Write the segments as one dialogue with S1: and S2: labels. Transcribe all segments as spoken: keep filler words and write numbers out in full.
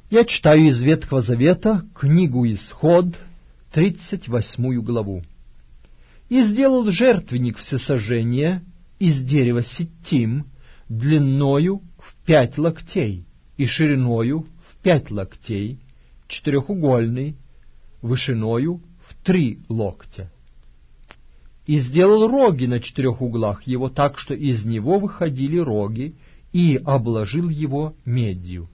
S1: Я читаю из Ветхого Завета книгу Исход, тридцать восьмую главу. «И сделал жертвенник всесожжения из дерева ситим длиною в пять локтей и шириною в пять локтей, четырехугольный, вышиною в три локтя. И сделал роги на четырех углах его так, что из него выходили роги, и обложил его медью.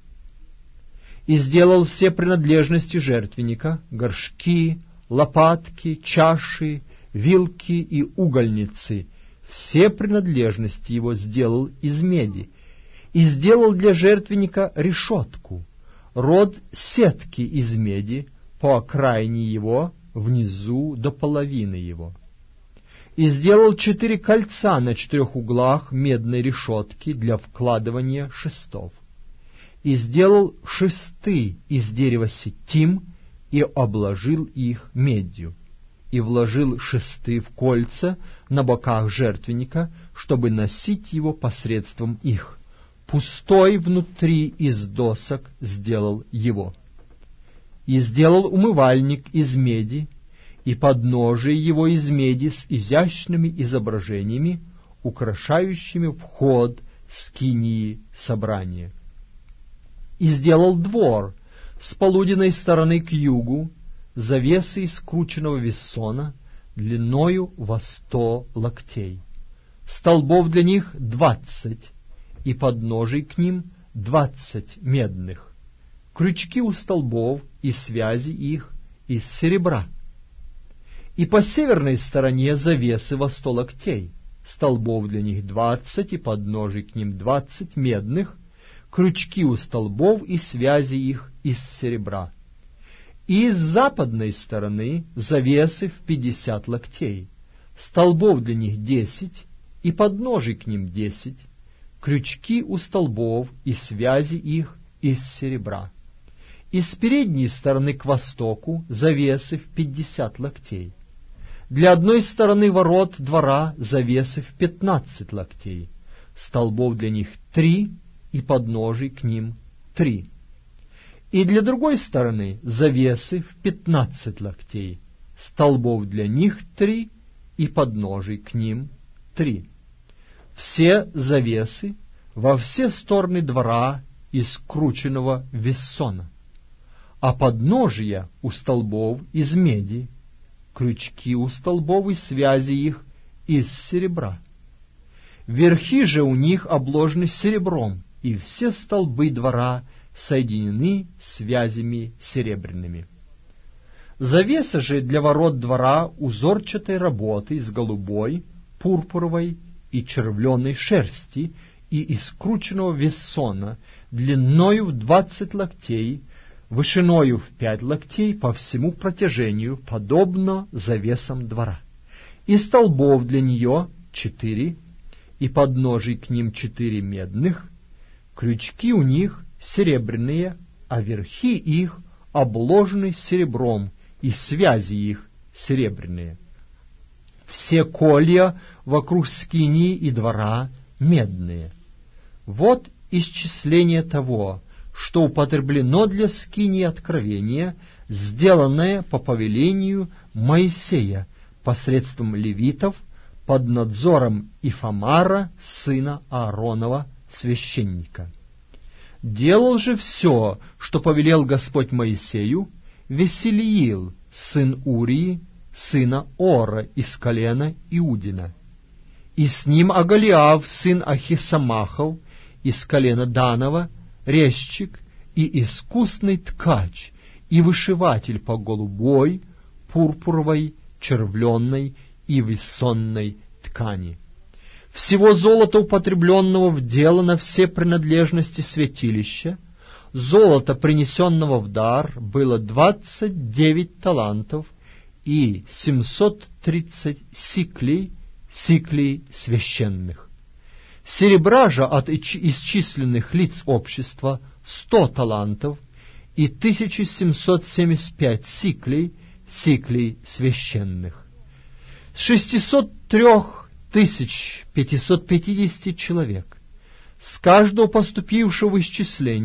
S1: И сделал все принадлежности жертвенника, горшки, лопатки, чаши, вилки и угольницы, все принадлежности его сделал из меди, и сделал для жертвенника решетку, род сетки из меди по окраине его, внизу до половины его. И сделал четыре кольца на четырех углах медной решетки для вкладывания шестов. И сделал шесты из дерева ситим и обложил их медью, и вложил шесты в кольца на боках жертвенника, чтобы носить его посредством их. Пустой внутри из досок сделал его. И сделал умывальник из меди, и подножие его из меди с изящными изображениями, украшающими вход скинии собрания. И сделал двор с полуденной стороны к югу, завесы из скрученного вессона, длиною во сто локтей. Столбов для них двадцать, и подножий к ним двадцать медных. Крючки у столбов и связи их из серебра. И по северной стороне завесы во сто локтей, столбов для них двадцать, и подножий к ним двадцать медных, крючки у столбов и связи их из серебра. И с западной стороны завесы в пятьдесят локтей, столбов для них десять, и подножий к ним десять, крючки у столбов и связи их из серебра. И с передней стороны к востоку завесы в пятьдесят локтей. Для одной стороны ворот двора завесы в пятнадцать локтей, столбов для них три, и подножий к ним три. И для другой стороны завесы в пятнадцать локтей, столбов для них три, и подножий к ним три. Все завесы во все стороны двора из скрученного вессона, а подножия у столбов из меди, крючки у столбов и связи их из серебра. Верхи же у них обложены серебром, и все столбы двора соединены связями серебряными. Завеса же для ворот двора узорчатой работы из голубой, пурпуровой и червленой шерсти и из скрученного вессона, длиною в двадцать локтей, вышиною в пять локтей по всему протяжению, подобно завесам двора. И столбов для нее четыре, и подножий к ним четыре медных, крючки у них серебряные, а верхи их обложены серебром, и связи их серебряные. Все колья вокруг скинии и двора медные. Вот исчисление того, что употреблено для скинии откровения, сделанное по повелению Моисея посредством левитов под надзором Ифамара, сына Ааронова, священника. Делал же все, что повелел Господь Моисею, Веселиил, сын Урии, сына Ора из колена Иудина, и с ним Агалиав, сын Ахисамахов, из колена Данова, резчик и искусный ткач, и вышиватель по голубой, пурпуровой, червленной и вессонной ткани. Всего золота, употребленного в дело на все принадлежности святилища, золота, принесенного в дар, было двадцать девять талантов и семьсот тридцать сиклей, сиклей священных. Серебра же от исчисленных лиц общества сто талантов и тысяча семьсот семьдесят пять сиклей, сиклей священных. С шестисот трех тысяч пятисот пятидесяти человек, с каждого поступившего исчисления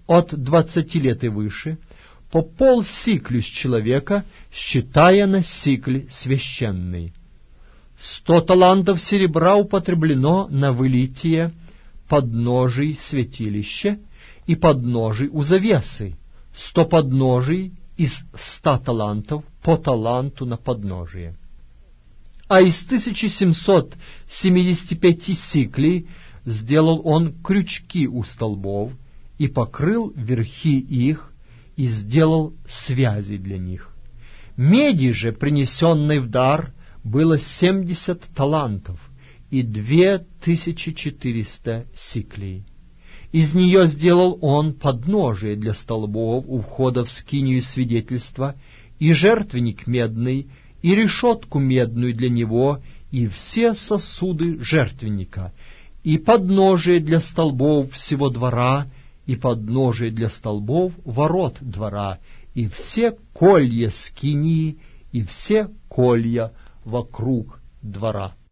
S1: от двадцати лет и выше, по полсиклю с человека, считая на сикль священный. Сто талантов серебра употреблено на вылитие подножий святилища и подножий у завесы, сто подножий из ста талантов по таланту на подножие. А из тысячи семисот семидесяти пяти сиклей сделал он крючки у столбов и покрыл верхи их, и сделал связи для них. Меди же, принесенной в дар, было семьдесят талантов и две тысячи четыреста сиклей. Из нее сделал он подножие для столбов у входа в скинию свидетельства, и жертвенник медный, и решетку медную для него, и все сосуды жертвенника, и подножие для столбов всего двора, и подножие для столбов ворот двора, и все колья скинии, и все колья вокруг двора.